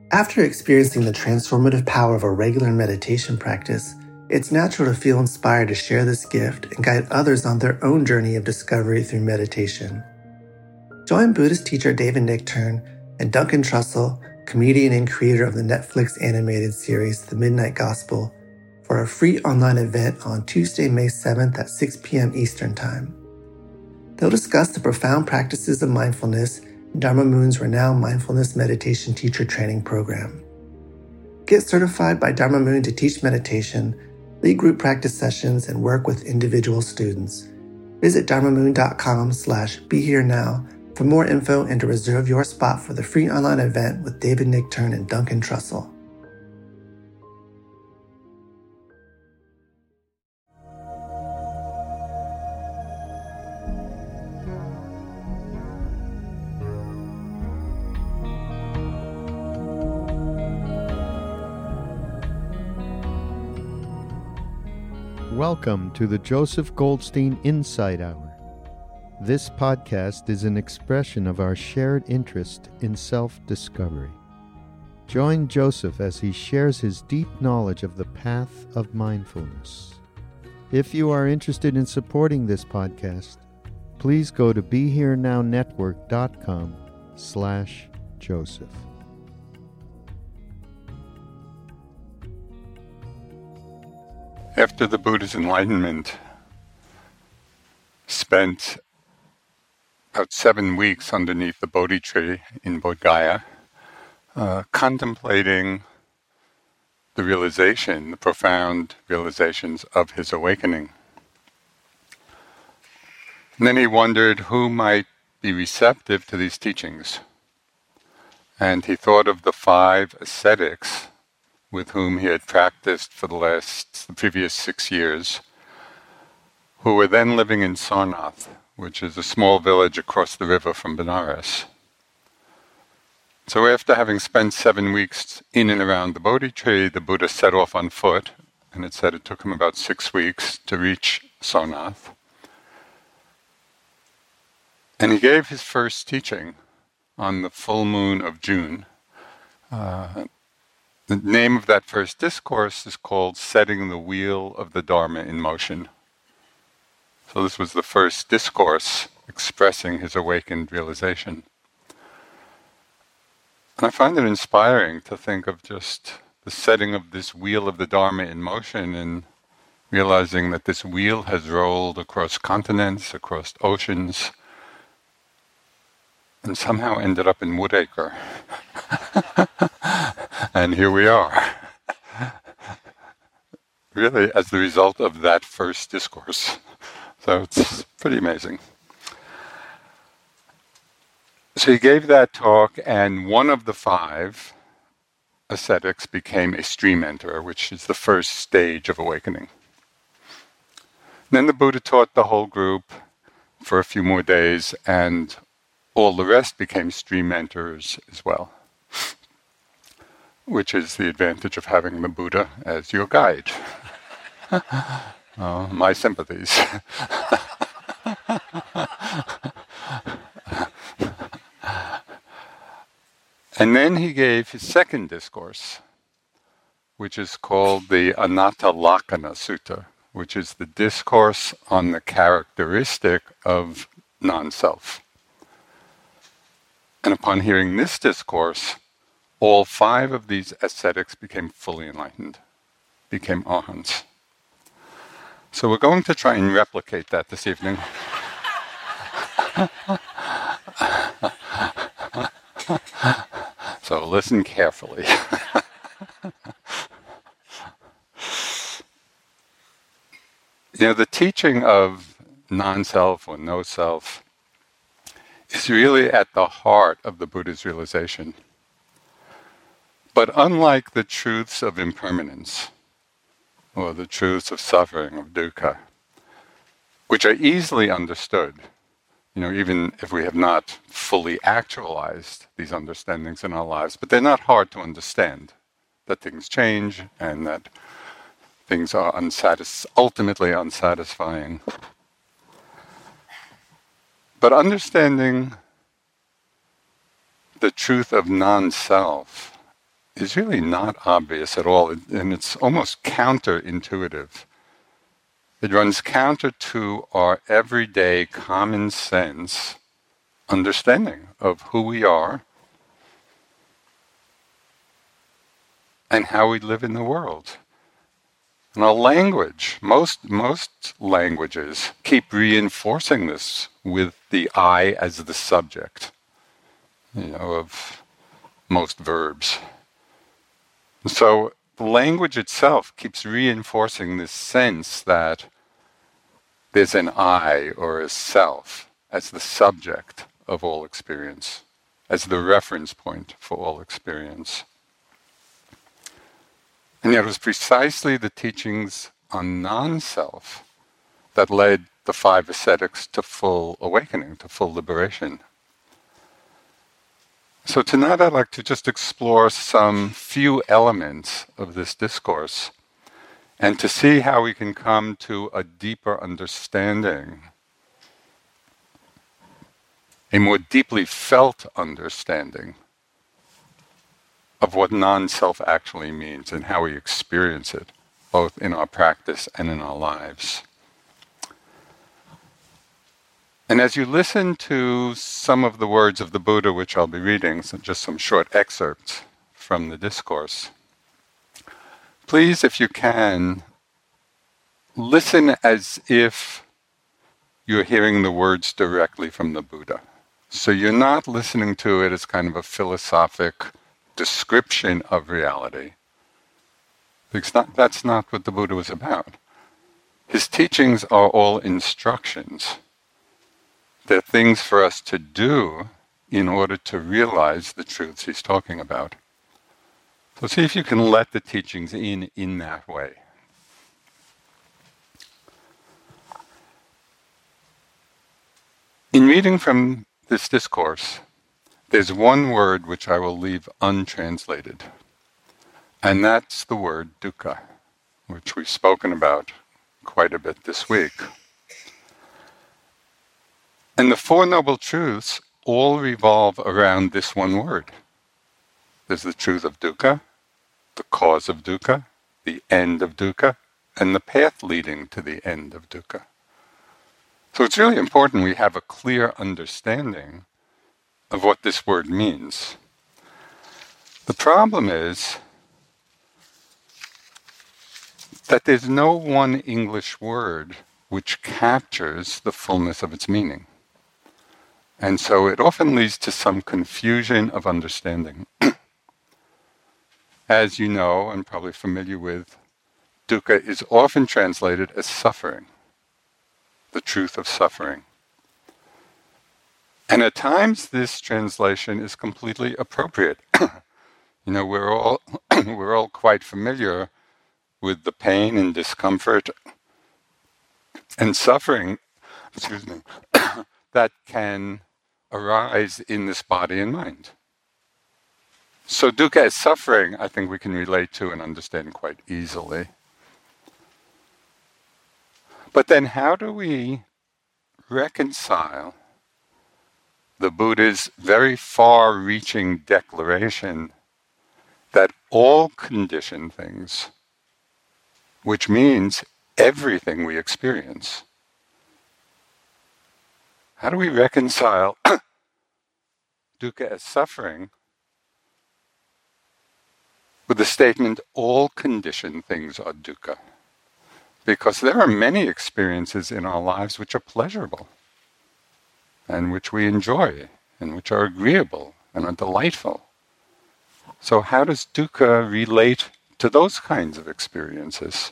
After experiencing the transformative power of a regular meditation practice, it's natural to feel inspired to share this gift and guide others on their own journey of discovery through meditation. Join Buddhist teacher David Nichtern and Duncan Trussell, comedian and creator of the Netflix animated series The Midnight Gospel, for a free online event on Tuesday, May 7th at 6 p.m. Eastern Time. They'll discuss the profound practices of mindfulness in Dharma Moon's renowned mindfulness meditation teacher training program. Get certified by Dharma Moon to teach meditation, lead group practice sessions, and work with individual students. Visit dharmamoon.com/BeHereNow for more info and to reserve your spot for the free online event with David Nichtern and Duncan Trussell. Welcome to the Joseph Goldstein Insight Hour. This podcast is an expression of our shared interest in self-discovery. Join Joseph as he shares his deep knowledge of the path of mindfulness. If you are interested in supporting this podcast, please go to BeHereNowNetwork.com/Joseph. After the Buddha's enlightenment, spent about 7 weeks underneath the Bodhi tree in Bodh Gaya, contemplating the profound realizations of his awakening. And then he wondered who might be receptive to these teachings. And he thought of the 5 ascetics with whom he had practiced for the previous 6 years, who were then living in Sarnath, which is a small village across the river from Benares. So after having spent 7 weeks in and around the Bodhi tree, the Buddha set off on foot, and it said it took him about 6 weeks to reach Sarnath. And he gave his first teaching on the full moon of June. The name of that first discourse is called Setting the Wheel of the Dharma in Motion. So this was the first discourse expressing his awakened realization. And I find it inspiring to think of just the setting of this wheel of the Dharma in motion and realizing that this wheel has rolled across continents, across oceans, and somehow ended up in Woodacre. And here we are, really as the result of that first discourse. So it's pretty amazing. So he gave that talk, and one of the 5 ascetics became a stream enterer, which is the first stage of awakening. Then the Buddha taught the whole group for a few more days, and all the rest became stream enterers as well, which is the advantage of having the Buddha as your guide. My sympathies. And then he gave his second discourse, which is called the Anatta Lakkhana Sutta, which is the discourse on the characteristic of non-self. And upon hearing this discourse, all 5 of these ascetics became fully enlightened, became arhants. So we're going to try and replicate that this evening. So listen carefully. The teaching of non-self or no-self is really at the heart of the Buddha's realization. But unlike the truths of impermanence, or the truths of suffering, of dukkha, which are easily understood, even if we have not fully actualized these understandings in our lives, but they're not hard to understand, that things change and that things are ultimately unsatisfying. But understanding the truth of non-self is really not obvious at all, and it's almost counterintuitive. It runs counter to our everyday common sense understanding of who we are and how we live in the world. And our language, most languages keep reinforcing this with the I as the subject, of most verbs. So the language itself keeps reinforcing this sense that there's an I or a self as the subject of all experience, as the reference point for all experience. And yet it was precisely the teachings on non-self that led the 5 ascetics to full awakening, to full liberation. So tonight I'd like to just explore some few elements of this discourse and to see how we can come to a deeper understanding, a more deeply felt understanding of what non-self actually means and how we experience it, both in our practice and in our lives. And as you listen to some of the words of the Buddha, which I'll be reading, just some short excerpts from the discourse, please, if you can, listen as if you're hearing the words directly from the Buddha. So you're not listening to it as kind of a philosophic description of reality. Because that's not what the Buddha was about. His teachings are all instructions. They're things for us to do in order to realize the truths he's talking about. So see if you can let the teachings in that way. In reading from this discourse, there's one word which I will leave untranslated, and that's the word dukkha, which we've spoken about quite a bit this week. And the Four Noble Truths all revolve around this one word. There's the truth of dukkha, the cause of dukkha, the end of dukkha, and the path leading to the end of dukkha. So it's really important we have a clear understanding of what this word means. The problem is that there's no one English word which captures the fullness of its meaning. And so it often leads to some confusion of understanding. As you know, and probably familiar with, dukkha is often translated as suffering, the truth of suffering. And at times this translation is completely appropriate. We're all quite familiar with the pain and discomfort and suffering, that can arise in this body and mind. So dukkha as suffering, I think we can relate to and understand quite easily. But then how do we reconcile the Buddha's very far-reaching declaration that all conditioned things, which means everything we experience, how do we reconcile dukkha as suffering with the statement, all conditioned things are dukkha? Because there are many experiences in our lives which are pleasurable, and which we enjoy, and which are agreeable, and are delightful. So how does dukkha relate to those kinds of experiences?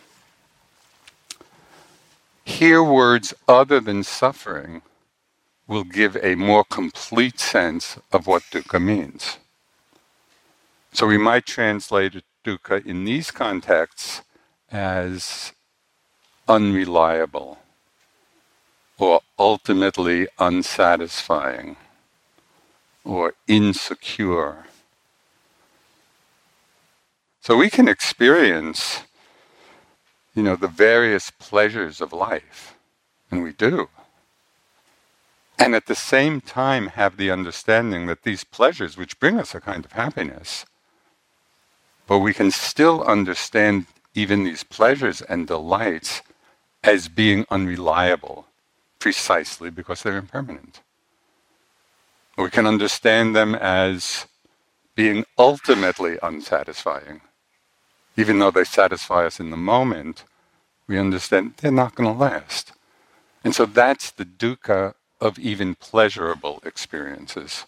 Here, words other than suffering will give a more complete sense of what dukkha means. So we might translate dukkha in these contexts as unreliable, or ultimately unsatisfying, or insecure. So we can experience, the various pleasures of life, and we do. And at the same time have the understanding that these pleasures, which bring us a kind of happiness, But we can still understand even these pleasures and delights as being unreliable, precisely because they're impermanent. We can understand them as being ultimately unsatisfying. Even though they satisfy us in the moment, we understand they're not going to last. And so that's the dukkha of even pleasurable experiences.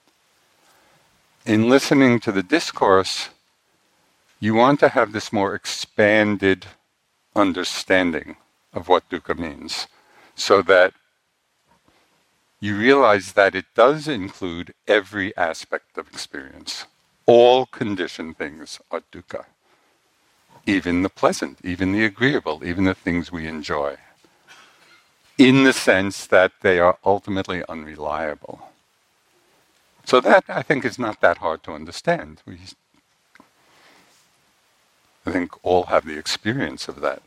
In listening to the discourse, you want to have this more expanded understanding of what dukkha means, so that you realize that it does include every aspect of experience. All conditioned things are dukkha. Even the pleasant, even the agreeable, even the things we enjoy. In the sense that they are ultimately unreliable. So that, I think, is not that hard to understand. I think all have the experience of that.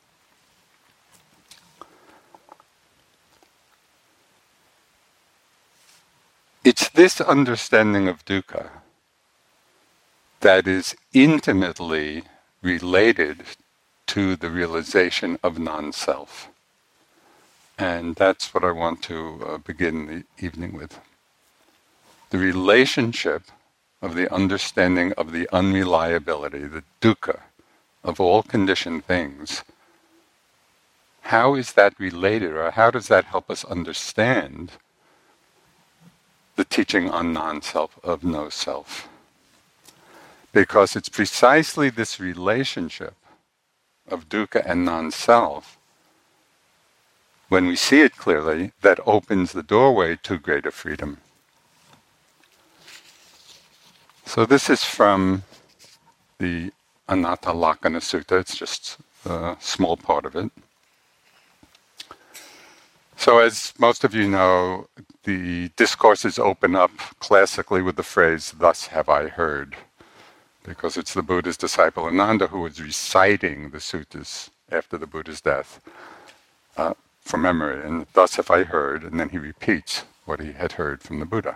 It's this understanding of dukkha that is intimately related to the realization of non-self. And that's what I want to begin the evening with. The relationship of the understanding of the unreliability, the dukkha of all conditioned things. How is that related, or how does that help us understand the teaching on non-self, of no self? Because it's precisely this relationship of dukkha and non-self, when we see it clearly, that opens the doorway to greater freedom. So this is from the Anatta Lakkhana Sutta. It's just a small part of it. So as most of you know, the discourses open up classically with the phrase, "Thus have I heard," because it's the Buddha's disciple Ananda who was reciting the suttas after the Buddha's death from memory. And "thus have I heard," and then he repeats what he had heard from the Buddha.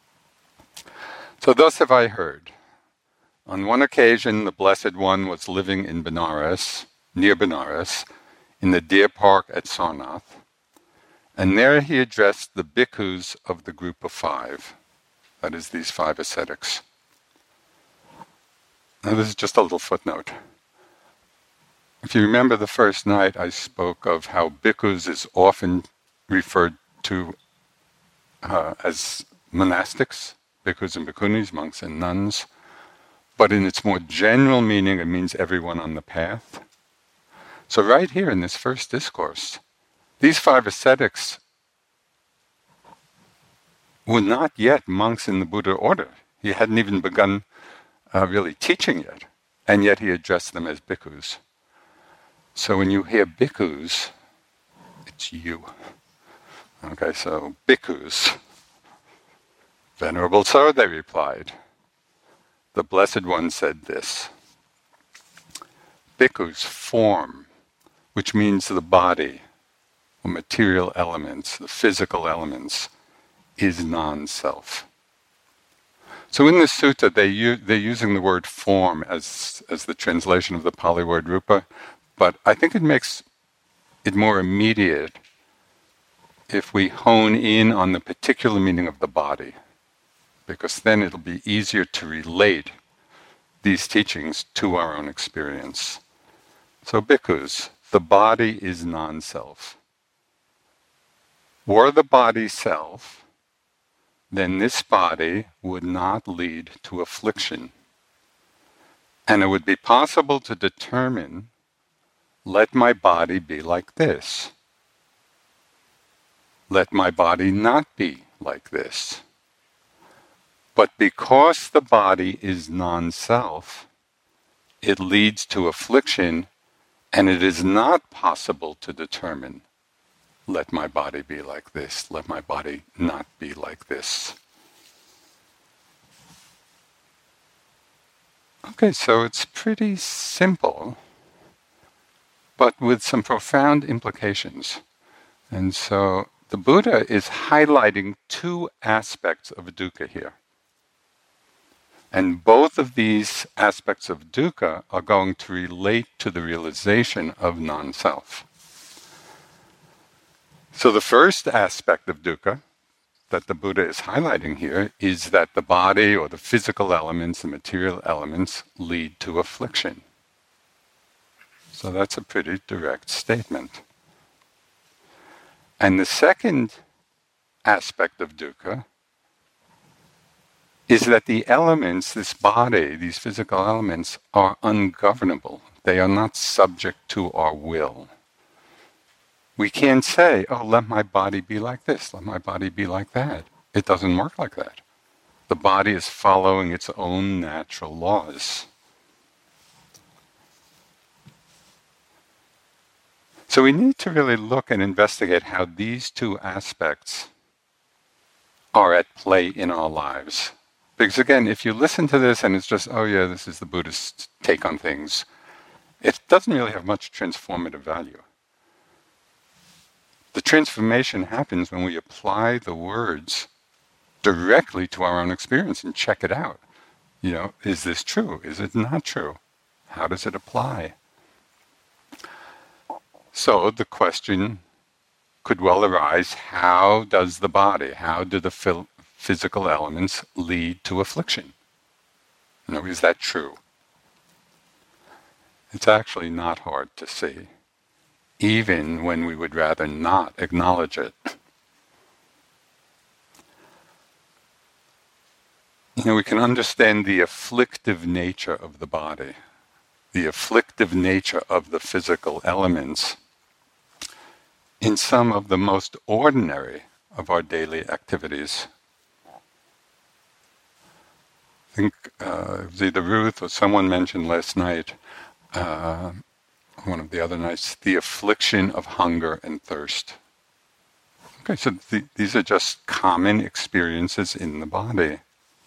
So thus have I heard. On one occasion, the Blessed One was living in Benares, near Benares, in the deer park at Sarnath, and there he addressed the bhikkhus of the group of 5, that is, these 5 ascetics. Now this is just a little footnote. If you remember the first night, I spoke of how bhikkhus is often referred to as monastics, bhikkhus and bhikkhunis, monks and nuns, but in its more general meaning, it means everyone on the path. So right here in this first discourse, these 5 ascetics were not yet monks in the Buddha order. He hadn't even begun really teaching yet, and yet he addressed them as bhikkhus. So when you hear bhikkhus, it's you. Okay, so bhikkhus. Venerable Sir, they replied. The Blessed One said this: bhikkhus, form, which means the body, the material elements, the physical elements, is non-self. So in this sutta, they're using the word form as the translation of the Pali word rupa, but I think it makes it more immediate if we hone in on the particular meaning of the body, because then it'll be easier to relate these teachings to our own experience. So bhikkhus, the body is non-self. Were the body self, then this body would not lead to affliction. And it would be possible to determine, let my body be like this. Let my body not be like this. But because the body is non-self, it leads to affliction, and it is not possible to determine, let my body be like this, let my body not be like this. Okay, so it's pretty simple, but with some profound implications. And so the Buddha is highlighting 2 aspects of dukkha here. And both of these aspects of dukkha are going to relate to the realization of non-self. So the first aspect of dukkha that the Buddha is highlighting here is that the body or the physical elements, the material elements, lead to affliction. So that's a pretty direct statement. And the second aspect of dukkha is that the elements, this body, these physical elements, are ungovernable. They are not subject to our will. We can't say, oh, let my body be like this, let my body be like that. It doesn't work like that. The body is following its own natural laws. So we need to really look and investigate how these two aspects are at play in our lives. Because again, if you listen to this and it's just, oh yeah, this is the Buddhist take on things, it doesn't really have much transformative value. The transformation happens when we apply the words directly to our own experience and check it out. You know, is this true? Is it not true? How does it apply? So the question could well arise, how does the body, how do the physical elements lead to affliction? You know, is that true? It's actually not hard to see, even when we would rather not acknowledge it. You know, we can understand the afflictive nature of the body, the afflictive nature of the physical elements in some of the most ordinary of our daily activities. I think it was either Ruth or someone mentioned last night, one of the other nights, the affliction of hunger and thirst. Okay, so these are just common experiences in the body.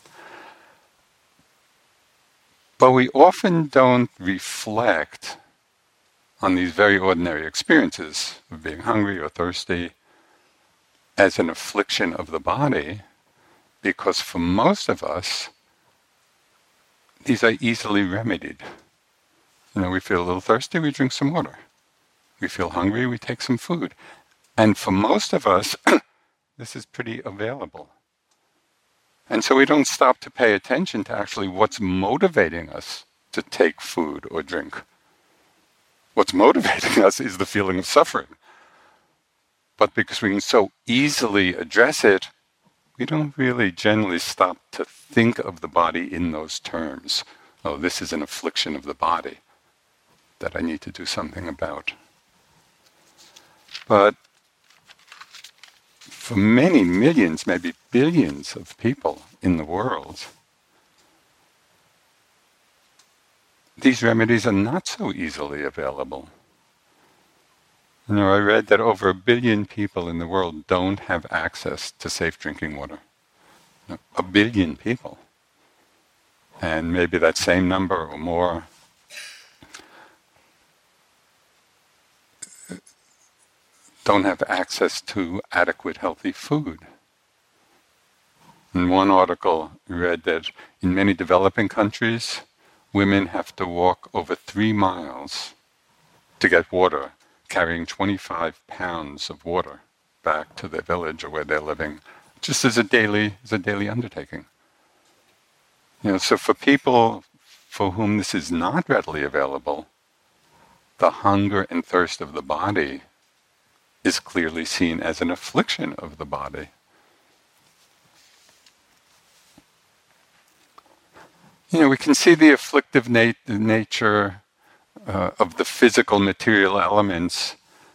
But we often don't reflect on these very ordinary experiences of being hungry or thirsty as an affliction of the body, because for most of us, these are easily remedied. You know, we feel a little thirsty, we drink some water. We feel hungry, we take some food. And for most of us, this is pretty available. And so we don't stop to pay attention to actually what's motivating us to take food or drink. What's motivating us is the feeling of suffering. But because we can so easily address it, we don't really generally stop to think of the body in those terms. Oh, this is an affliction of the body that I need to do something about. But for many millions, maybe billions of people in the world, these remedies are not so easily available. You know, I read that over 1 billion people in the world don't have access to safe drinking water. 1 billion people. And maybe that same number or more don't have access to adequate healthy food. In one article, I read that in many developing countries, women have to walk over 3 miles to get water, carrying 25 pounds of water back to their village or where they're living, just as a daily undertaking. You know, so for people for whom this is not readily available, the hunger and thirst of the body is clearly seen as an affliction of the body. You know, we can see the afflictive nature of the physical material elements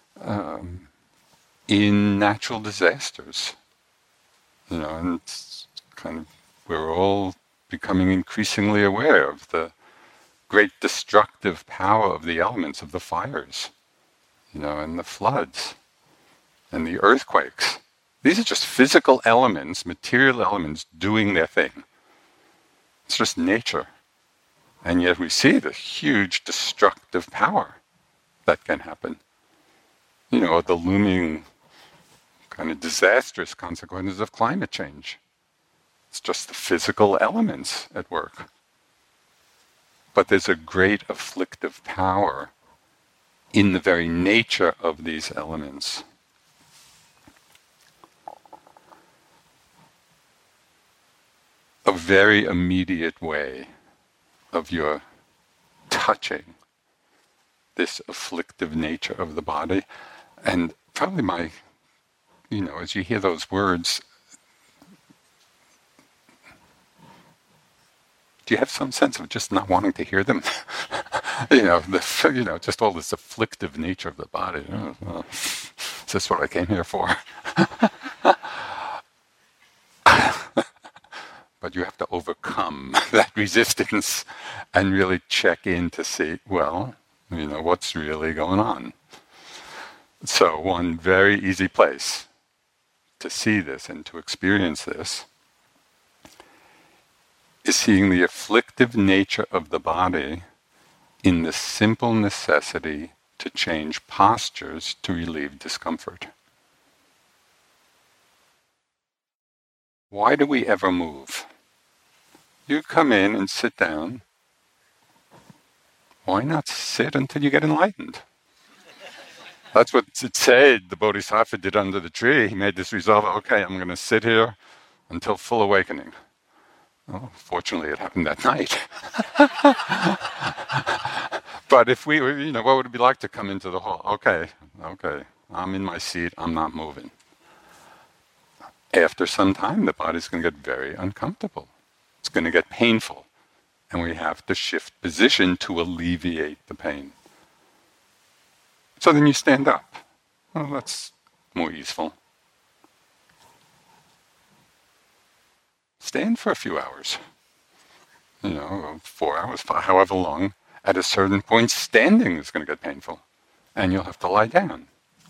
in natural disasters. You know, and it's kind of, we're all becoming increasingly aware of the great destructive power of the elements, of the fires, you know, and the floods and the earthquakes. These are just physical elements, material elements doing their thing. It's just nature. And yet we see the huge destructive power that can happen. You know, the looming kind of disastrous consequences of climate change. It's just the physical elements at work. But there's a great afflictive power in the very nature of these elements. A very immediate way of your touching this afflictive nature of the body. And probably as you hear those words, do you have some sense of just not wanting to hear them? Just all this afflictive nature of the body. Is this what I came here for? But you have to overcome that resistance and really check in to see, what's really going on. So one very easy place to see this and to experience this is seeing the afflictive nature of the body in the simple necessity to change postures to relieve discomfort. Why do we ever move? You come in and sit down. Why not sit until you get enlightened? That's what it said the Bodhisattva did under the tree. He made this resolve, okay, I'm going to sit here until full awakening. Oh, fortunately, it happened that night. But if we were, what would it be like to come into the hall? Okay, I'm in my seat, I'm not moving. After some time, the body's going to get very uncomfortable. It's going to get painful. And we have to shift position to alleviate the pain. So then you stand up. Well, that's more useful. Stand for a few hours. 4 hours, however long. At a certain point, standing is going to get painful. And you'll have to lie down.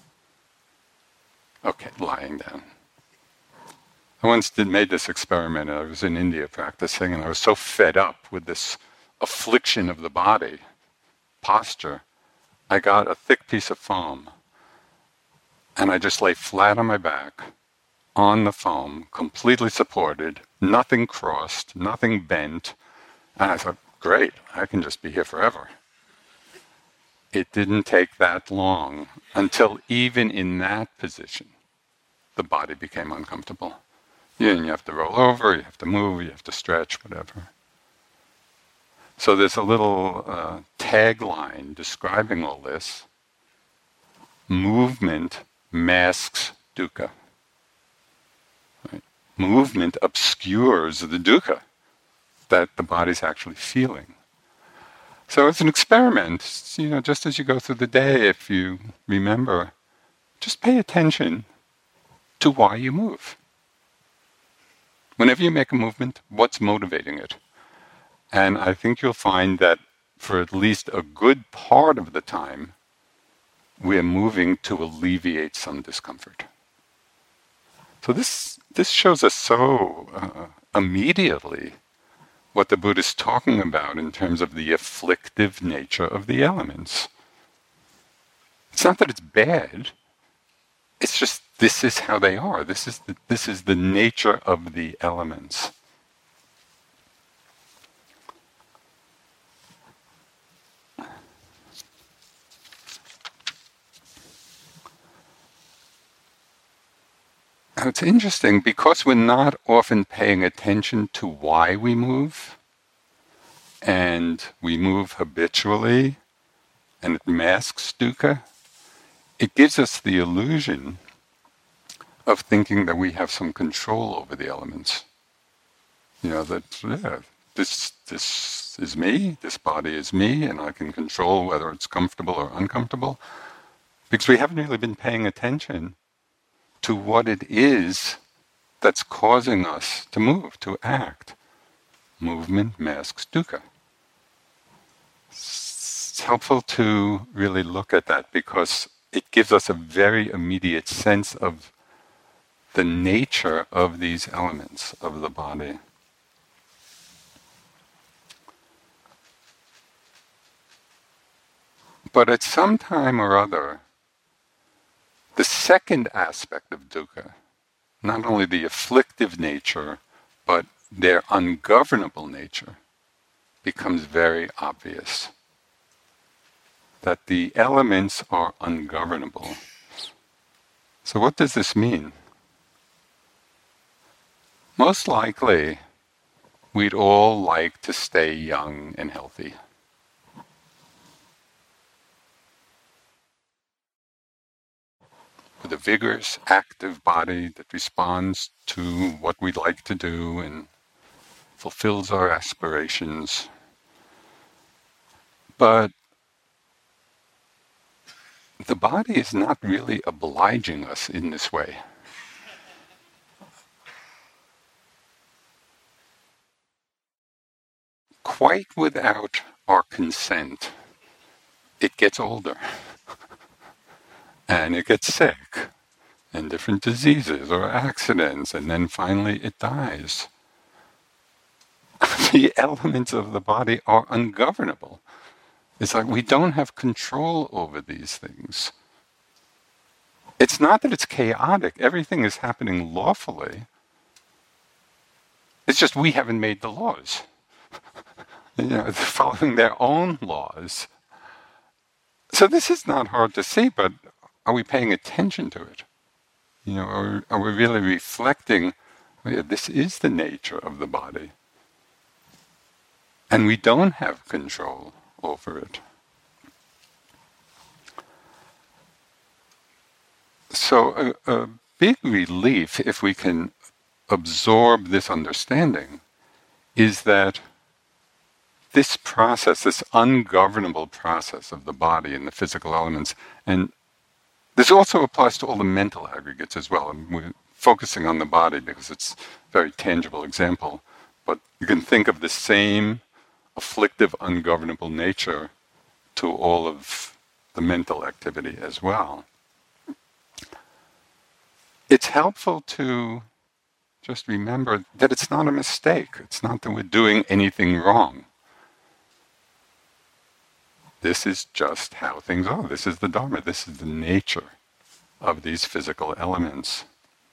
Okay, lying down. I once made this experiment. I was in India practicing, and I was so fed up with this affliction of the body, posture, I got a thick piece of foam, and I just lay flat on my back, on the foam, completely supported, nothing crossed, nothing bent, and I thought, great, I can just be here forever. It didn't take that long until even in that position, the body became uncomfortable. And you have to roll over, you have to move, you have to stretch, whatever. So there's a little tagline describing all this. Movement masks dukkha. Right? Movement obscures the dukkha that the body's actually feeling. So it's an experiment. Just as you go through the day, if you remember, just pay attention to why you move. Whenever you make a movement, what's motivating it? And I think you'll find that for at least a good part of the time, we're moving to alleviate some discomfort. So this shows us so immediately what the Buddha is talking about in terms of the afflictive nature of the elements. It's not that it's bad. It's just this is how they are. This is the nature of the elements. Now it's interesting, because we're not often paying attention to why we move, and we move habitually, and it masks dukkha, it gives us the illusion of thinking that we have some control over the elements. This is me, this body is me, and I can control whether it's comfortable or uncomfortable, because we haven't really been paying attention to what it is that's causing us to move, to act. Movement masks dukkha. It's helpful to really look at that, because it gives us a very immediate sense of the nature of these elements of the body. But at some time or other, the second aspect of dukkha, not only the afflictive nature, but their ungovernable nature becomes very obvious. That the elements are ungovernable. So what does this mean? Most likely, we'd all like to stay young and healthy. With a vigorous, active body that responds to what we'd like to do and fulfills our aspirations. But the body is not really obliging us in this way. Quite without our consent, it gets older. And it gets sick, and different diseases or accidents, and then finally it dies. The elements of the body are ungovernable. It's like we don't have control over these things. It's not that it's chaotic. Everything is happening lawfully. It's just we haven't made the laws. They're following their own laws. So this is not hard to see, but are we paying attention to it? Are we really reflecting, this is the nature of the body. And we don't have control over it. So a big relief, if we can absorb this understanding, is that this process, this ungovernable process of the body and the physical elements, and this also applies to all the mental aggregates as well. And we're focusing on the body because it's a very tangible example. But you can think of the same afflictive, ungovernable nature to all of the mental activity as well. It's helpful to just remember that it's not a mistake. It's not that we're doing anything wrong. This is just how things are. This is the Dharma. This is the nature of these physical elements.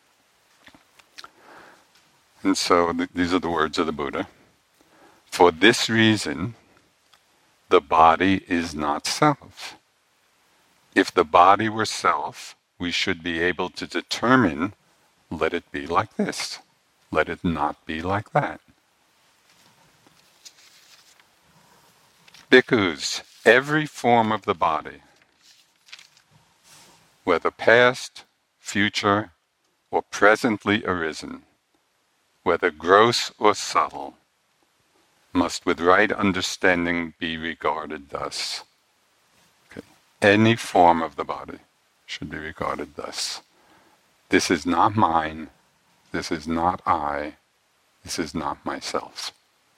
And so these are the words of the Buddha. For this reason, the body is not self. If the body were self, we should be able to determine, let it be like this, let it not be like that. Bhikkhus, every form of the body, whether past, future, or presently arisen, whether gross or subtle, must with right understanding be regarded thus. Okay. Any form of the body should be regarded thus. This is not mine, this is not I, this is not myself.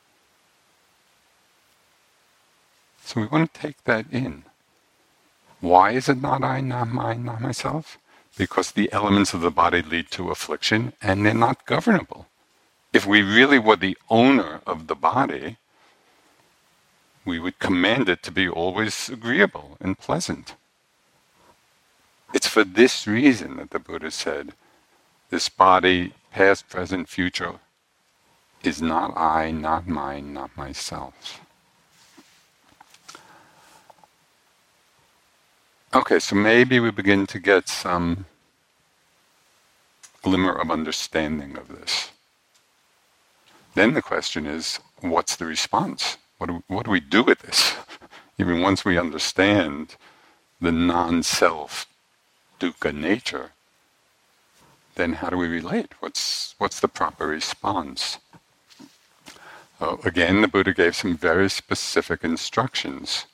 So we want to take that in. Why is it not I, not mine, not myself? Because the elements of the body lead to affliction and they're not governable. If we really were the owner of the body, we would command it to be always agreeable and pleasant. It's for this reason that the Buddha said, this body, past, present, future, is not I, not mine, not myself. Okay, so maybe we begin to get some glimmer of understanding of this. Then the question is, what's the response? What do we do with this? Even once we understand the non-self dukkha nature, then how do we relate? What's the proper response? Again, the Buddha gave some very specific instructions.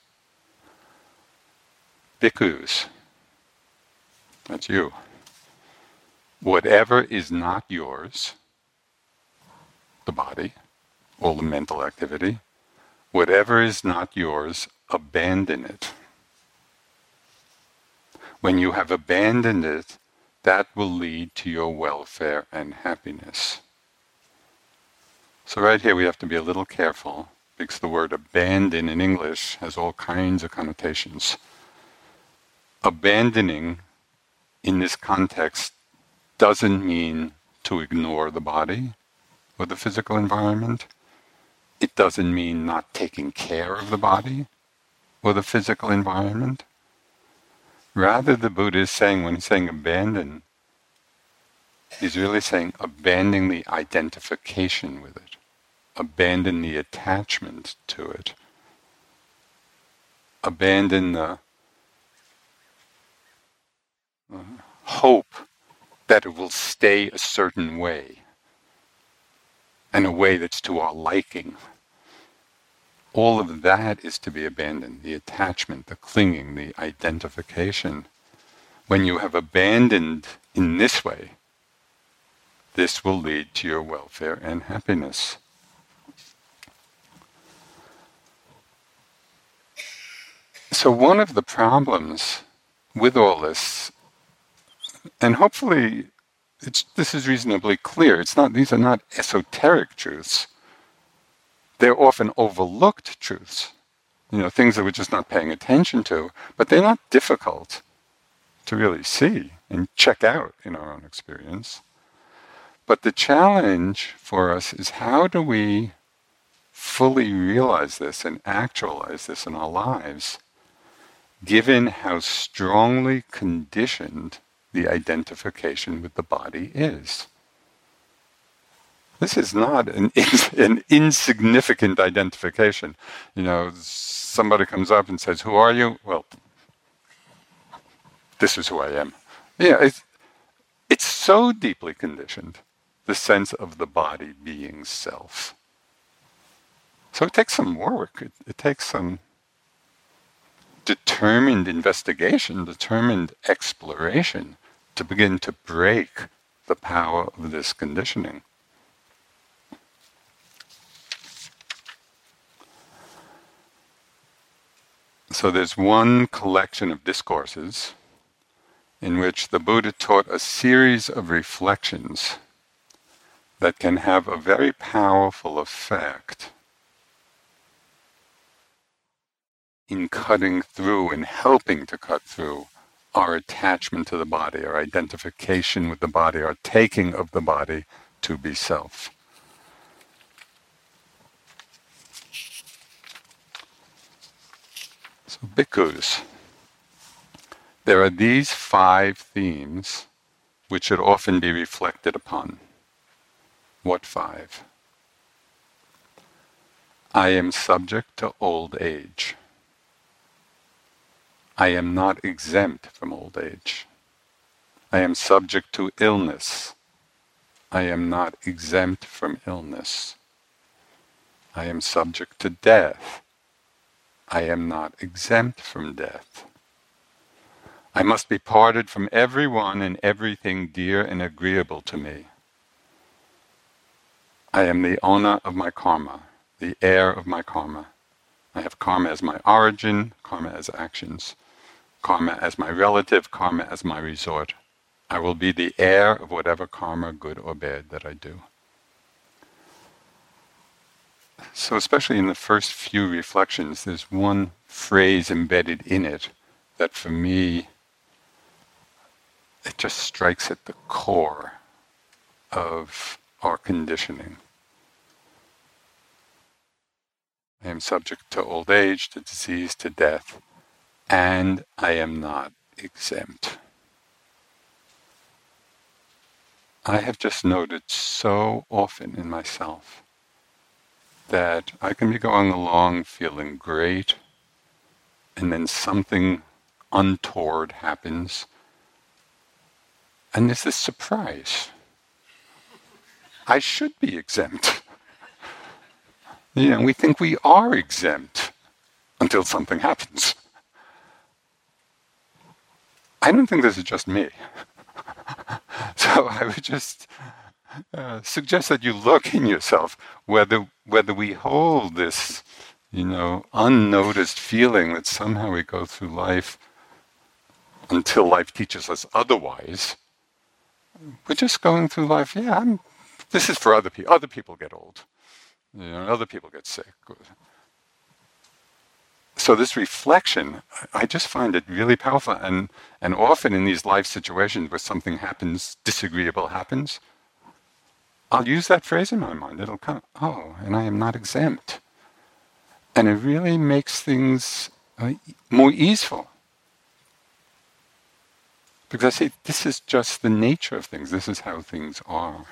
Bhikkhus, that's you. Whatever is not yours, the body, all the mental activity, whatever is not yours, abandon it. When you have abandoned it, that will lead to your welfare and happiness. So right here we have to be a little careful, because the word abandon in English has all kinds of connotations. Abandoning in this context doesn't mean to ignore the body or the physical environment. It doesn't mean not taking care of the body or the physical environment. Rather, the Buddha is saying, when he's saying abandon, he's really saying abandon the identification with it, abandon the attachment to it, abandon the hope that it will stay a certain way, and a way that's to our liking. All of that is to be abandoned, the attachment, the clinging, the identification. When you have abandoned in this way, this will lead to your welfare and happiness. So one of the problems with all this, and hopefully this is reasonably clear, these are not esoteric truths. They're often overlooked truths, things that we're just not paying attention to, but they're not difficult to really see and check out in our own experience. But the challenge for us is, how do we fully realize this and actualize this in our lives, given how strongly conditioned the identification with the body is? This is not an insignificant identification. Somebody comes up and says, "Who are you?" Well, this is who I am. Yeah, it's so deeply conditioned, the sense of the body being self. So it takes some work. It takes some determined investigation, determined exploration to begin to break the power of this conditioning. So there's one collection of discourses in which the Buddha taught a series of reflections that can have a very powerful effect in cutting through and helping to cut through our attachment to the body, our identification with the body, our taking of the body to be self. So, bhikkhus, there are these 5 themes which should often be reflected upon. What 5? I am subject to old age. I am not exempt from old age. I am subject to illness. I am not exempt from illness. I am subject to death. I am not exempt from death. I must be parted from everyone and everything dear and agreeable to me. I am the owner of my karma, the heir of my karma. I have karma as my origin, karma as actions, karma as my relative, karma as my resort. I will be the heir of whatever karma, good or bad, that I do. So especially in the first few reflections, there's one phrase embedded in it that for me, it just strikes at the core of our conditioning. I am subject to old age, to disease, to death, and I am not exempt. I have just noted so often in myself that I can be going along feeling great, and then something untoward happens, and there's this surprise. I should be exempt. We think we are exempt until something happens. I don't think this is just me. So I would just suggest that you look in yourself whether we hold this, unnoticed feeling that somehow we go through life until life teaches us otherwise. We're just going through life. This is for other people. Other people get old. Other people get sick. So this reflection, I just find it really powerful. And often in these life situations where something happens, disagreeable happens, I'll use that phrase in my mind. It'll come, oh, and I am not exempt. And it really makes things more easeful. Because I say, this is just the nature of things. This is how things are.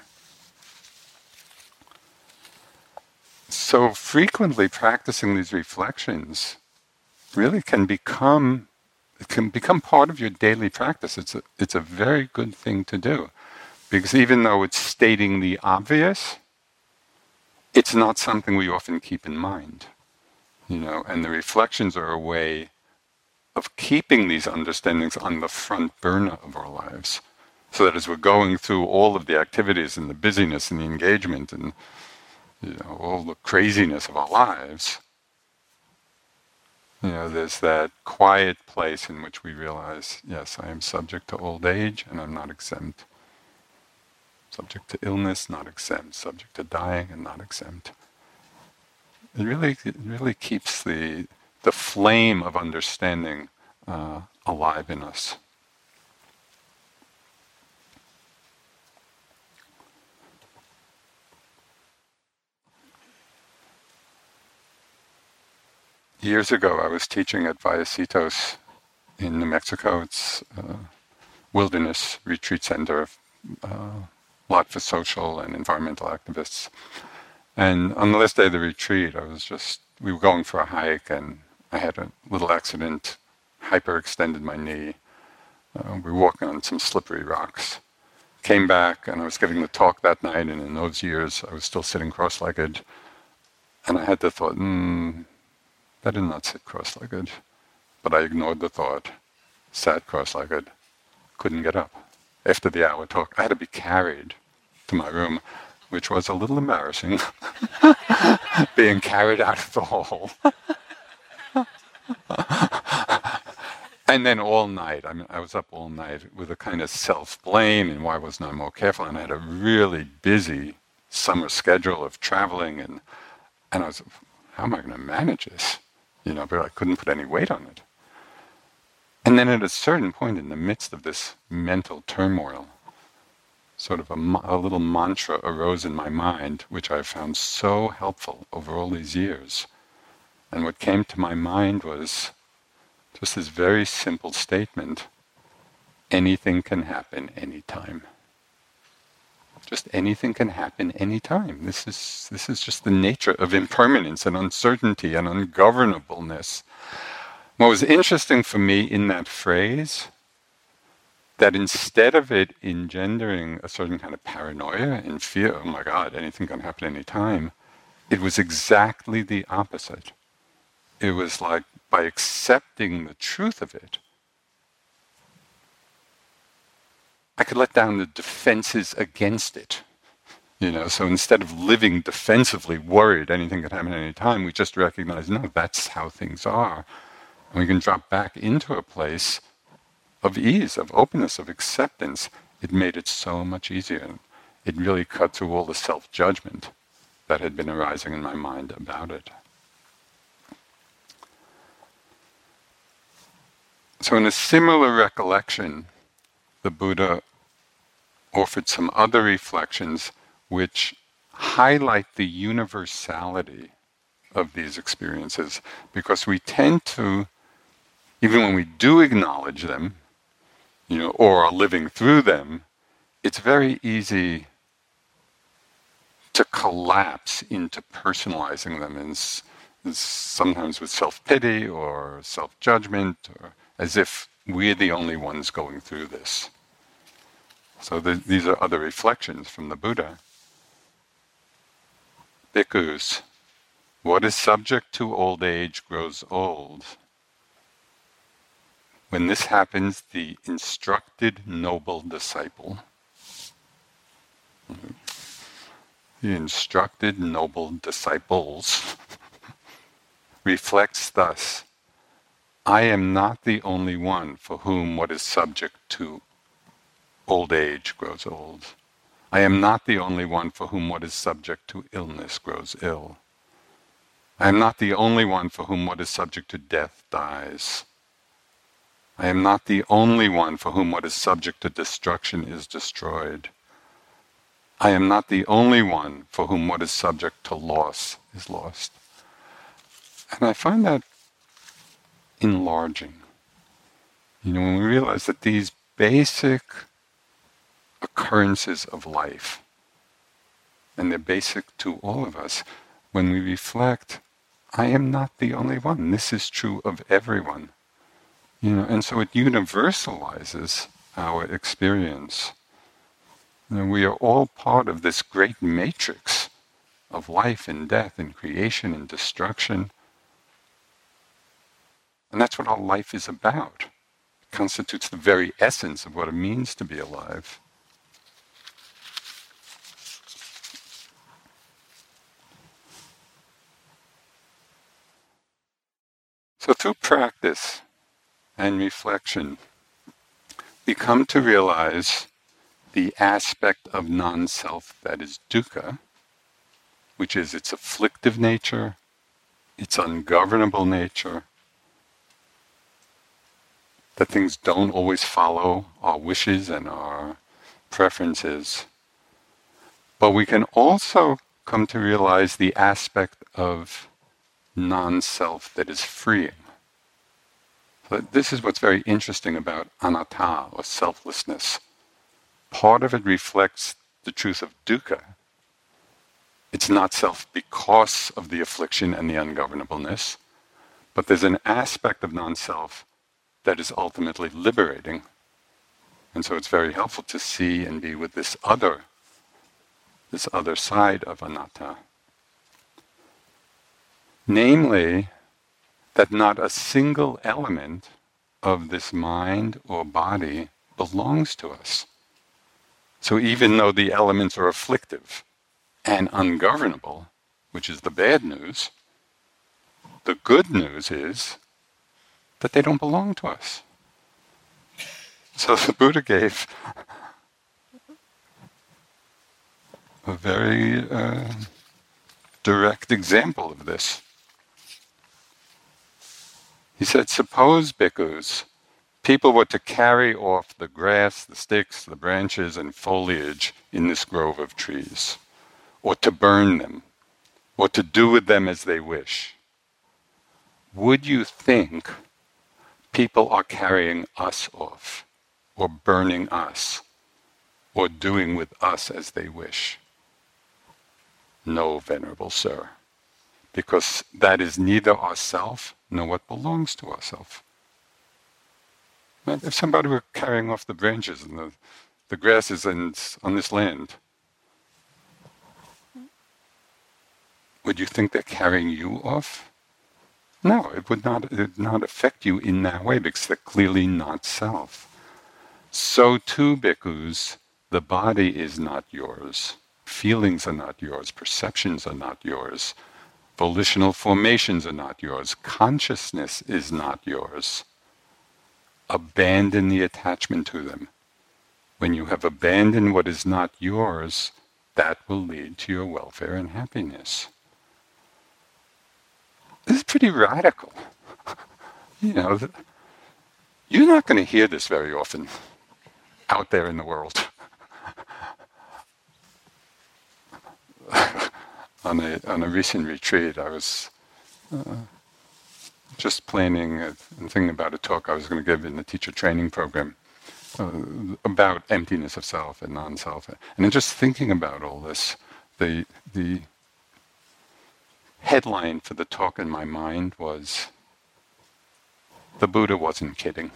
So frequently practicing these reflections really can become part of your daily practice. It's a very good thing to do. Because even though it's stating the obvious, it's not something we often keep in mind. And the reflections are a way of keeping these understandings on the front burner of our lives. So that as we're going through all of the activities and the busyness and the engagement and all the craziness of our lives, there's that quiet place in which we realize, yes, I am subject to old age and I'm not exempt. Subject to illness, not exempt. Subject to dying and not exempt. It really keeps the flame of understanding alive in us. Years ago, I was teaching at Vallecitos in New Mexico. It's a wilderness retreat center, a lot for social and environmental activists. And on the last day of the retreat, we were going for a hike, and I had a little accident, hyperextended my knee. We were walking on some slippery rocks. Came back, and I was giving the talk that night, and in those years, I was still sitting cross-legged. And I had the thought, better not sit cross-legged. But I ignored the thought, sat cross-legged, couldn't get up. After the hour talk, I had to be carried to my room, which was a little embarrassing, being carried out of the hall. And then all night, I was up all night with a kind of self-blame and why wasn't I more careful? And I had a really busy summer schedule of traveling, and I was, how am I going to manage this? But I couldn't put any weight on it. And then at a certain point in the midst of this mental turmoil, sort of a little mantra arose in my mind, which I found so helpful over all these years. And what came to my mind was just this very simple statement: anything can happen anytime. Just anything can happen anytime. This is just the nature of impermanence and uncertainty and ungovernableness. What was interesting for me in that phrase, that instead of it engendering a certain kind of paranoia and fear, oh my God, anything can happen anytime, it was exactly the opposite. It was like, by accepting the truth of it, I could let down the defenses against it. So instead of living defensively, worried anything could happen at any time, we just recognize, no, that's how things are. And we can drop back into a place of ease, of openness, of acceptance. It made it so much easier. It really cut through all the self-judgment that had been arising in my mind about it. So in a similar recollection, the Buddha offered some other reflections which highlight the universality of these experiences, because we tend to, even when we do acknowledge them, or are living through them, it's very easy to collapse into personalizing them, and sometimes with self-pity or self-judgment, or as if we're the only ones going through this. So these are other reflections from the Buddha. Bhikkhus, what is subject to old age grows old. When this happens, the instructed noble disciple, the instructed noble disciples, reflects thus: I am not the only one for whom what is subject to old age grows old. I am not the only one for whom what is subject to illness grows ill. I am not the only one for whom what is subject to death dies. I am not the only one for whom what is subject to destruction is destroyed. I am not the only one for whom what is subject to loss is lost. And I find that enlarging. When we realize that these basic occurrences of life, and they're basic to all of us, when we reflect, I am not the only one. This is true of everyone. And so it universalizes our experience. We are all part of this great matrix of life and death and creation and destruction. And that's what all life is about. It constitutes the very essence of what it means to be alive. So through practice and reflection, we come to realize the aspect of non-self that is dukkha, which is its afflictive nature, its ungovernable nature, that things don't always follow our wishes and our preferences. But we can also come to realize the aspect of non-self that is freeing. So this is what's very interesting about anatta, or selflessness. Part of it reflects the truth of dukkha. It's not self because of the affliction and the ungovernableness, but there's an aspect of non-self that is ultimately liberating. And so it's very helpful to see and be with this other side of anatta. Namely, that not a single element of this mind or body belongs to us. So even though the elements are afflictive and ungovernable, which is the bad news, the good news is that they don't belong to us. So the Buddha gave a very direct example of this. He said, suppose, bhikkhus, people were to carry off the grass, the sticks, the branches, and foliage in this grove of trees, or to burn them, or to do with them as they wish. Would you think people are carrying us off, or burning us, or doing with us as they wish? No, Venerable Sir, because that is neither ourself nor what belongs to ourself. If somebody were carrying off the branches and the grasses on this land, would you think they're carrying you off? No, it would not affect you in that way, because they're clearly not self. So too, bhikkhus, the body is not yours. Feelings are not yours. Perceptions are not yours. Volitional formations are not yours. Consciousness is not yours. Abandon the attachment to them. When you have abandoned what is not yours, that will lead to your welfare and happiness. This is pretty radical. You're not going to hear this very often out there in the world. On a recent retreat, I was just planning and thinking about a talk I was going to give in the teacher training program about emptiness of self and non-self. And then just thinking about all this, the headline for the talk in my mind was, "The Buddha wasn't kidding."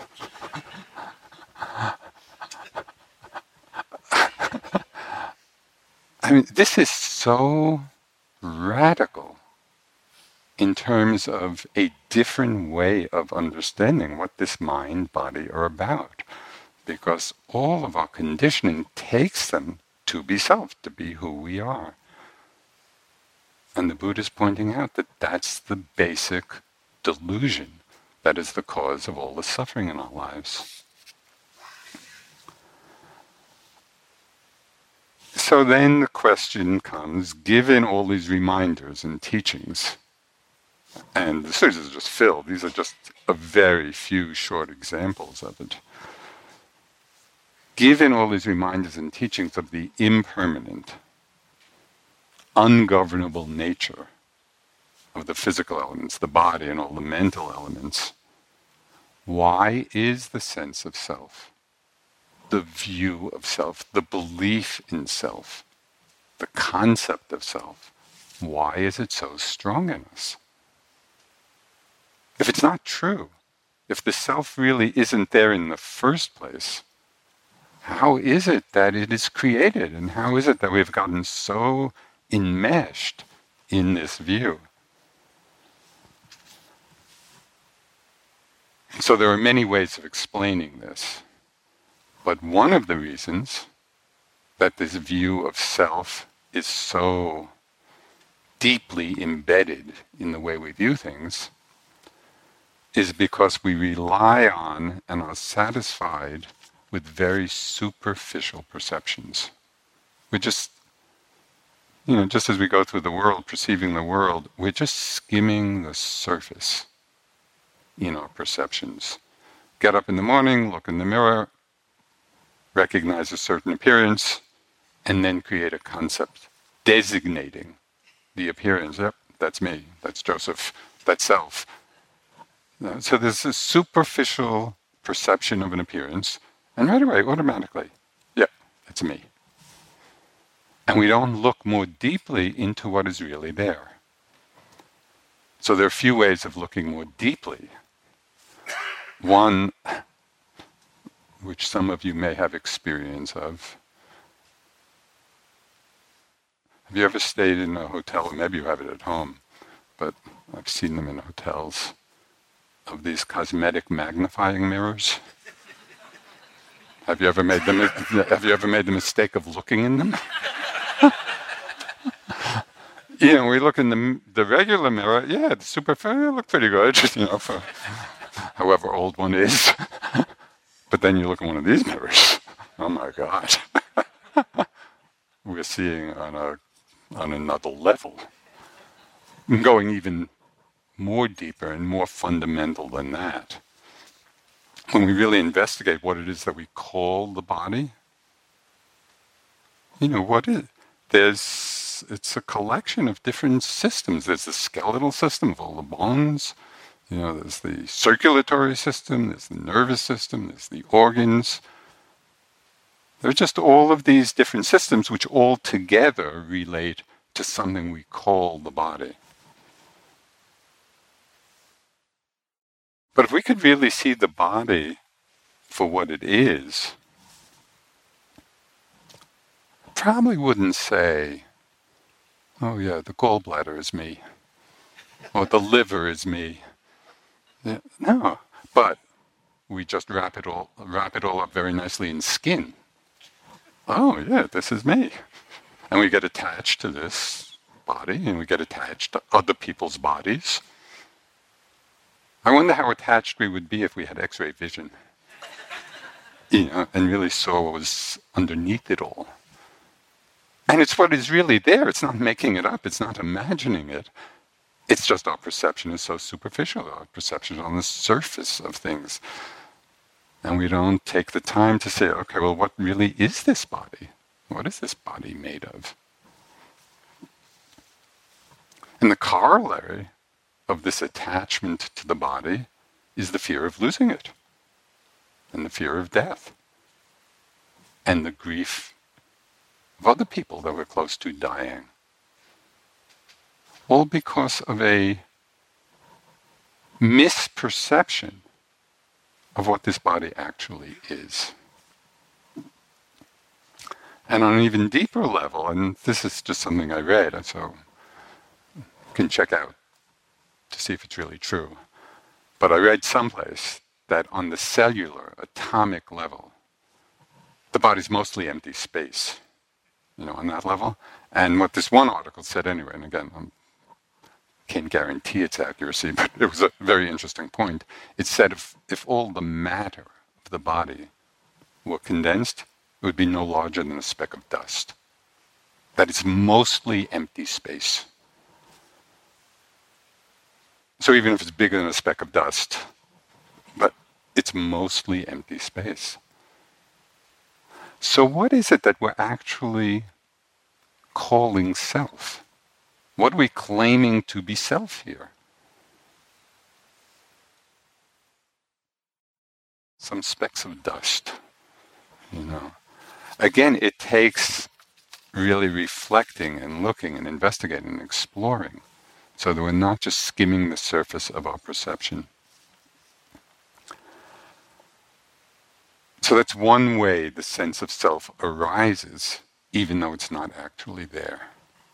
I mean, this is so radical in terms of a different way of understanding what this mind, body are about. Because all of our conditioning takes them to be self, to be who we are. And the Buddha is pointing out that that's the basic delusion that is the cause of all the suffering in our lives. So then the question comes, given all these reminders and teachings, and the series is just filled, these are just a very few short examples of it. given all these reminders and teachings of the impermanent, ungovernable nature of the physical elements, the body and all the mental elements, why is the sense of self, the view of self, the belief in self, the concept of self, why is it so strong in us? If it's not true, if the self really isn't there in the first place, how is it that it is created? And how is it that we've gotten so enmeshed in this view? So there are many ways of explaining this. But one of the reasons that this view of self is so deeply embedded in the way we view things is because we rely on and are satisfied with very superficial perceptions. We just, just as we go through the world, perceiving the world, we're just skimming the surface in our perceptions. Get up in the morning, look in the mirror, recognize a certain appearance, and then create a concept designating the appearance. Yep, that's me, that's Joseph, that's self. So there's a superficial perception of an appearance, and right away, automatically, yep, that's me. And we don't look more deeply into what is really there. So there are a few ways of looking more deeply. One, which some of you may have experience of. Have you ever stayed in a hotel, or maybe you have it at home, but I've seen them in hotels, of these cosmetic magnifying mirrors? Have you ever made the mistake of looking in them? We look in the regular mirror, yeah, it's super, look pretty good, for however old one is. But then you look in one of these mirrors, oh my God. We're seeing on another level, going even more deeper and more fundamental than that. When we really investigate what it is that we call the body, what is it's a collection of different systems. There's the skeletal system of all the bones, there's the circulatory system, there's the nervous system, there's the organs. There are just all of these different systems which all together relate to something we call the body. But if we could really see the body for what it is, I probably wouldn't say, oh yeah, the gallbladder is me, or the liver is me. Yeah, no, but we just wrap it all up very nicely in skin. Oh yeah, this is me. And we get attached to this body, and we get attached to other people's bodies. I wonder how attached we would be if we had X-ray vision, and really saw what was underneath it all. And it's what is really there. It's not making it up. It's not imagining it. It's just our perception is so superficial. Our perception is on the surface of things. And we don't take the time to say, okay, well, what really is this body? What is this body made of? And the corollary of this attachment to the body is the fear of losing it, and the fear of death, and the grief of other people that we're close to dying. All because of a misperception of what this body actually is. And on an even deeper level, and this is just something I read, so you can check out to see if it's really true. But I read someplace that on the cellular, atomic level, the body's mostly empty space, on that level. And what this one article said anyway, and again, I can't guarantee its accuracy, but it was a very interesting point. It said if all the matter of the body were condensed, it would be no larger than a speck of dust. That is mostly empty space. So even if it's bigger than a speck of dust, but it's mostly empty space. So what is it that we're actually calling self? What are we claiming to be self here? Some specks of dust, Again, it takes really reflecting and looking and investigating and exploring so that we're not just skimming the surface of our perception. So that's one way the sense of self arises, even though it's not actually there.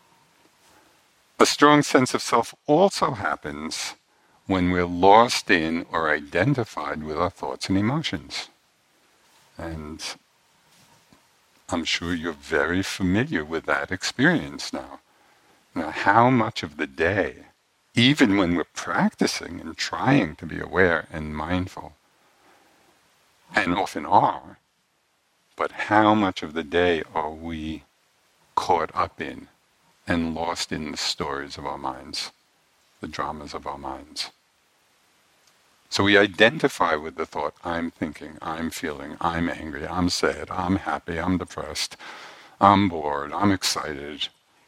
A strong sense of self also happens when we're lost in or identified with our thoughts and emotions. And I'm sure you're very familiar with that experience now. Now, how much of the day, even when we're practicing and trying to be aware and mindful, and often are, but how much of the day are we caught up in and lost in the stories of our minds, the dramas of our minds? So we identify with the thought, I'm thinking, I'm feeling, I'm angry, I'm sad, I'm happy, I'm depressed, I'm bored, I'm excited.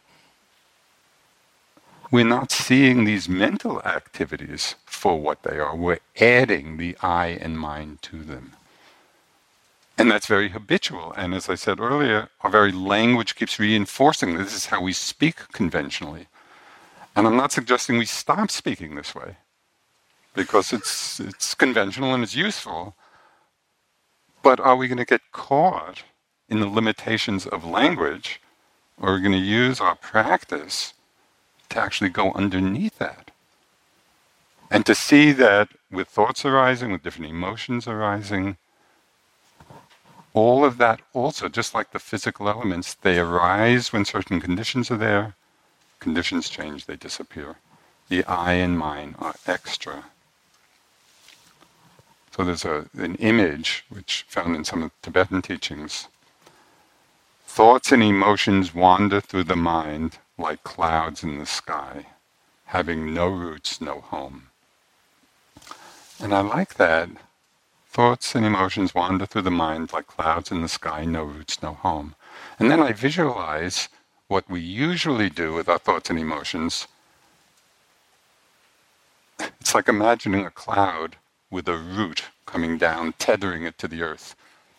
We're not seeing these mental activities for what they are. We're adding the I and mind to them. And that's very habitual. And as I said earlier, our very language keeps reinforcing this is how we speak conventionally. And I'm not suggesting we stop speaking this way, because it's conventional and it's useful. But are we going to get caught in the limitations of language, or are we going to use our practice to actually go underneath that? And to see that with thoughts arising, with different emotions arising, all of that also, just like the physical elements, they arise when certain conditions are there. Conditions change, they disappear. The I and mine are extra. So there's an image which found in some of the Tibetan teachings. Thoughts and emotions wander through the mind like clouds in the sky, having no roots, no home. And I like that. Thoughts and emotions wander through the mind like clouds in the sky, no roots, no home. And then I visualize what we usually do with our thoughts and emotions. It's like imagining a cloud with a root coming down, tethering it to the earth.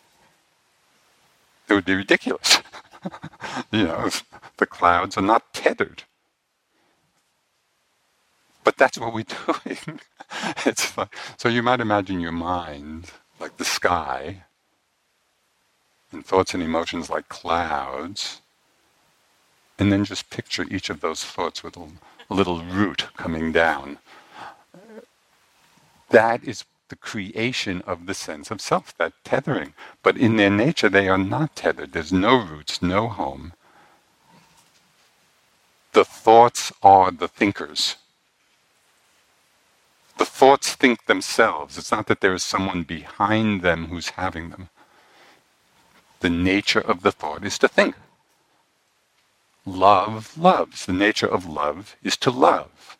It would be ridiculous. The clouds are not tethered. But that's what we're doing. It's like, so you might imagine your mind like the sky, and thoughts and emotions like clouds, and then just picture each of those thoughts with a little root coming down. That is the creation of the sense of self, that tethering. But in their nature, they are not tethered. There's no roots, no home. The thoughts are the thinkers. The thoughts think themselves. It's not that there is someone behind them who's having them. The nature of the thought is to think. Love loves. The nature of love is to love.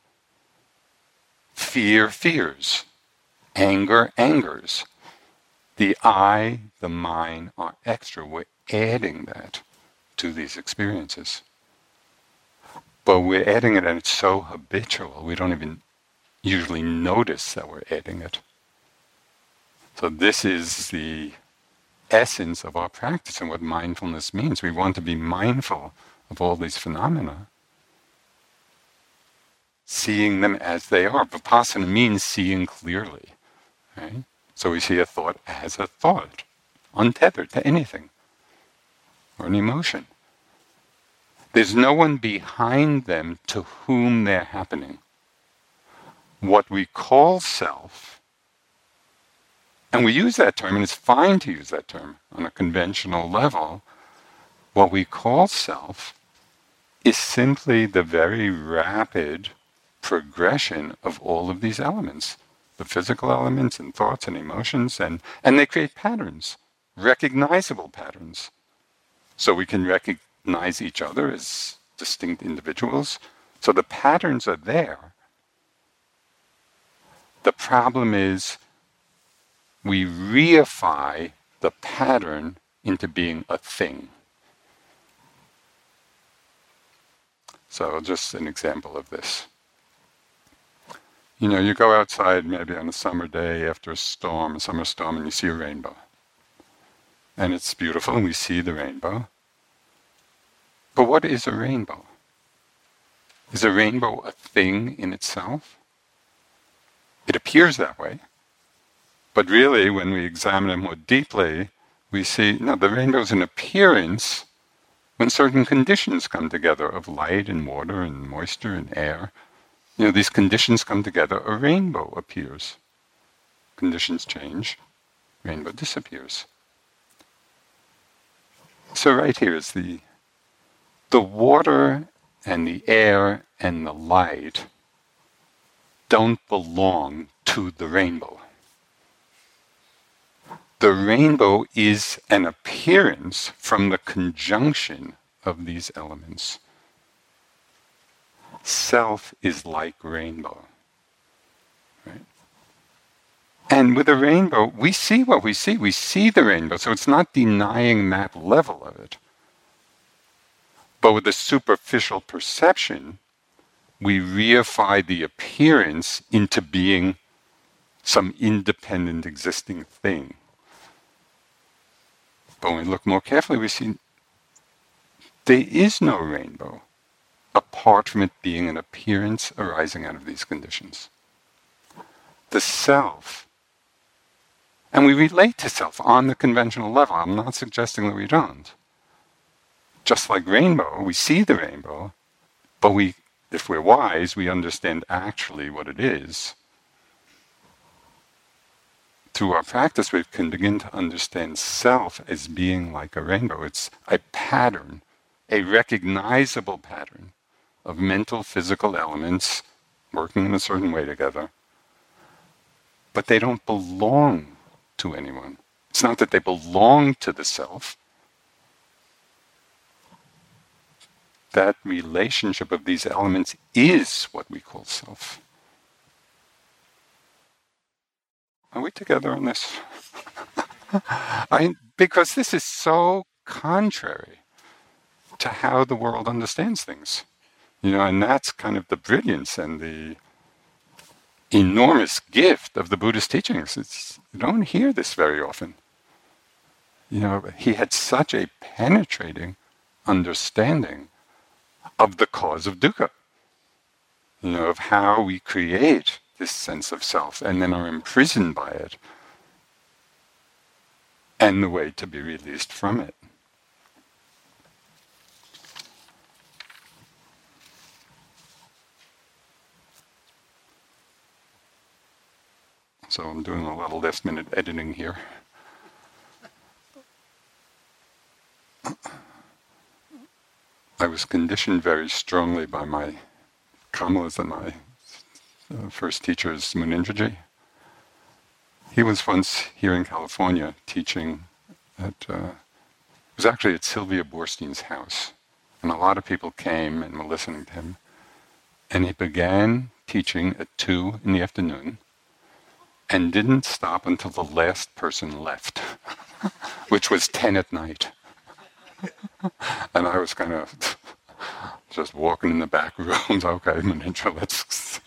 Fear fears. Anger angers. The I, the mine are extra. We're adding that to these experiences. But we're adding it, and it's so habitual, we don't even usually notice that we're adding it. So this is the essence of our practice and what mindfulness means. We want to be mindful of all these phenomena, seeing them as they are. Vipassana means seeing clearly. Right? So we see a thought as a thought, untethered to anything, or an emotion. There's no one behind them to whom they're happening. What we call self, and we use that term, and it's fine to use that term on a conventional level, what we call self is simply the very rapid progression of all of these elements, the physical elements and thoughts and emotions, and they create patterns, recognizable patterns. So we can recognize each other as distinct individuals. So the patterns are there. The problem is we reify the pattern into being a thing. So just an example of this. You go outside maybe on a summer day after a summer storm, and you see a rainbow. And it's beautiful, and we see the rainbow. But what is a rainbow? Is a rainbow a thing in itself? It appears that way. But really, when we examine it more deeply, we see, no, the rainbow is an appearance when certain conditions come together of light and water and moisture and air. These conditions come together, a rainbow appears. Conditions change, rainbow disappears. So right here is the water and the air and the light don't belong to the rainbow. The rainbow is an appearance from the conjunction of these elements. Self is like rainbow. Right? And with a rainbow, we see what we see. We see the rainbow, so it's not denying that level of it. But with a superficial perception, we reify the appearance into being some independent existing thing. But when we look more carefully, we see there is no rainbow apart from it being an appearance arising out of these conditions. The self, and we relate to self on the conventional level. I'm not suggesting that we don't. Just like rainbow, we see the rainbow, but if we're wise, we understand actually what it is. Through our practice, we can begin to understand self as being like a rainbow. It's a pattern, a recognizable pattern of mental, physical elements working in a certain way together. But they don't belong to anyone. It's not that they belong to the self. That relationship of these elements is what we call self. Are we together on this? Because this is so contrary to how the world understands things. And that's kind of the brilliance and the enormous gift of the Buddhist teachings. You don't hear this very often. He had such a penetrating understanding of the cause of dukkha, of how we create this sense of self and then are imprisoned by it, and the way to be released from it. So I'm doing a little last-minute editing here. I was conditioned very strongly by my Kamalas and my first teachers, Munindraji. He was once here in California teaching it was actually at Sylvia Boorstein's house. And a lot of people came and were listening to him. And he began teaching at 2 p.m. and didn't stop until the last person left, which was 10 p.m. And I was kind of just walking in the back rooms. Okay, Munindra, let's...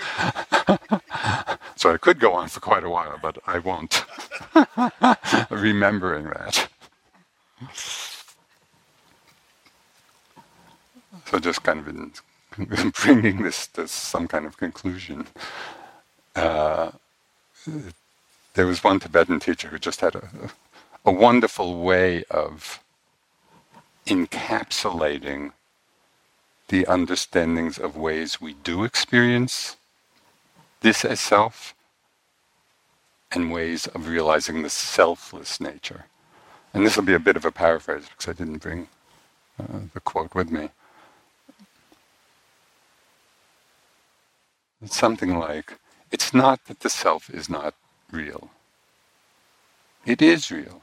So I could go on for quite a while, but I won't. Remembering that. So just kind of in bringing this to some kind of conclusion. There was one Tibetan teacher who just had a wonderful way of encapsulating the understandings of ways we do experience this as self and ways of realizing the selfless nature. And this will be a bit of a paraphrase because I didn't bring the quote with me. It's something like, it's not that the self is not real. It is real.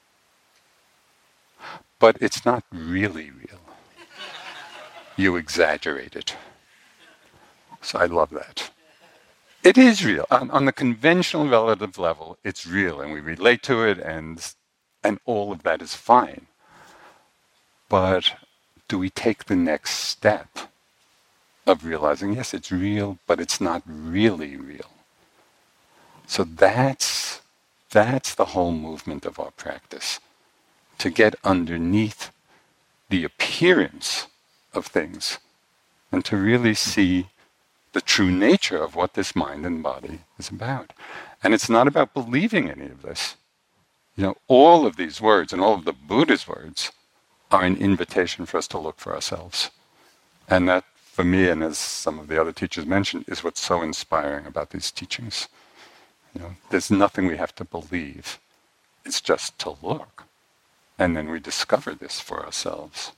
But it's not really real. You exaggerate it. So I love that. It is real. On the conventional relative level, it's real, and we relate to it, and And all of that is fine. But do we take the next step of realizing, yes, it's real, but it's not really real? So that's the whole movement of our practice, to get underneath the appearance of things and to really see the true nature of what this mind and body is about. And it's not about believing any of this. All of these words and all of the Buddha's words are an invitation for us to look for ourselves. And that, for me, and as some of the other teachers mentioned, is what's so inspiring about these teachings. There's nothing we have to believe. It's just to look. And then we discover this for ourselves.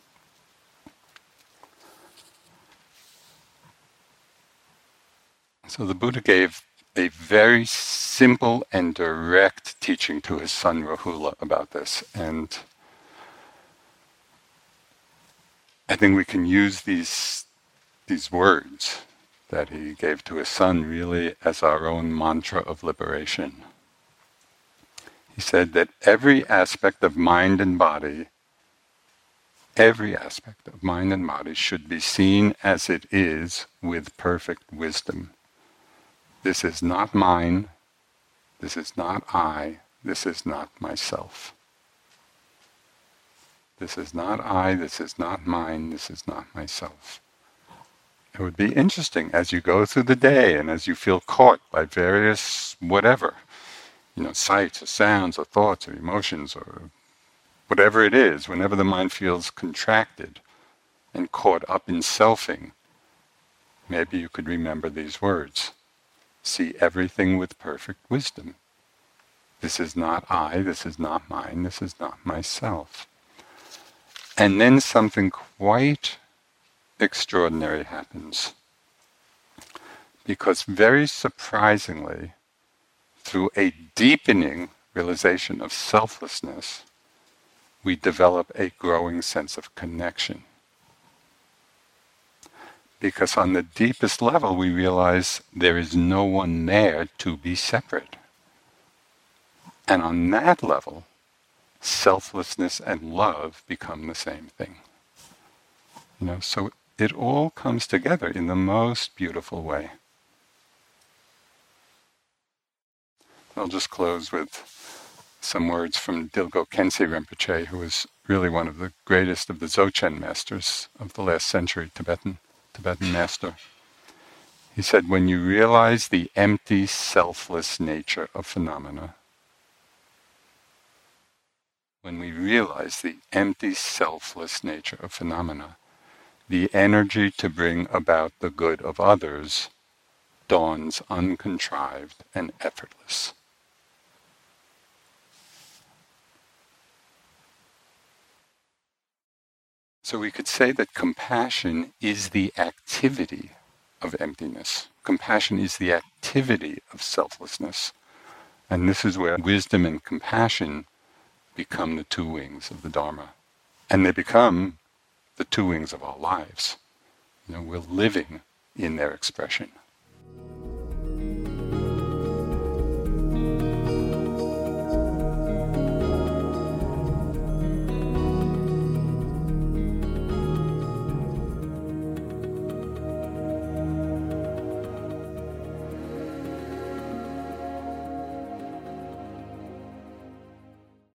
So the Buddha gave a very simple and direct teaching to his son Rahula about this. And I think we can use these words that he gave to his son really as our own mantra of liberation. He said that every aspect of mind and body should be seen as it is with perfect wisdom. This is not mine, this is not I, this is not myself. This is not I, this is not mine, this is not myself. It would be interesting as you go through the day and as you feel caught by various whatever, sights or sounds or thoughts or emotions or whatever it is, whenever the mind feels contracted and caught up in selfing, maybe you could remember these words. See everything with perfect wisdom. This is not I, this is not mine, this is not myself. And then something quite extraordinary happens. Because very surprisingly, through a deepening realization of selflessness, we develop a growing sense of connection. Because on the deepest level we realize there is no one there to be separate. And on that level, selflessness and love become the same thing. So it all comes together in the most beautiful way. I'll just close with some words from Dilgo Khyentse Rinpoche, who was really one of the greatest of the Dzogchen masters of the last century, Tibetan master. He said, when you realize the empty, selfless nature of phenomena, when we realize the empty, selfless nature of phenomena, the energy to bring about the good of others dawns uncontrived and effortless. So we could say that compassion is the activity of emptiness. Compassion is the activity of selflessness. And this is where wisdom and compassion become the two wings of the Dharma. And they become the two wings of our lives. We're living in their expression.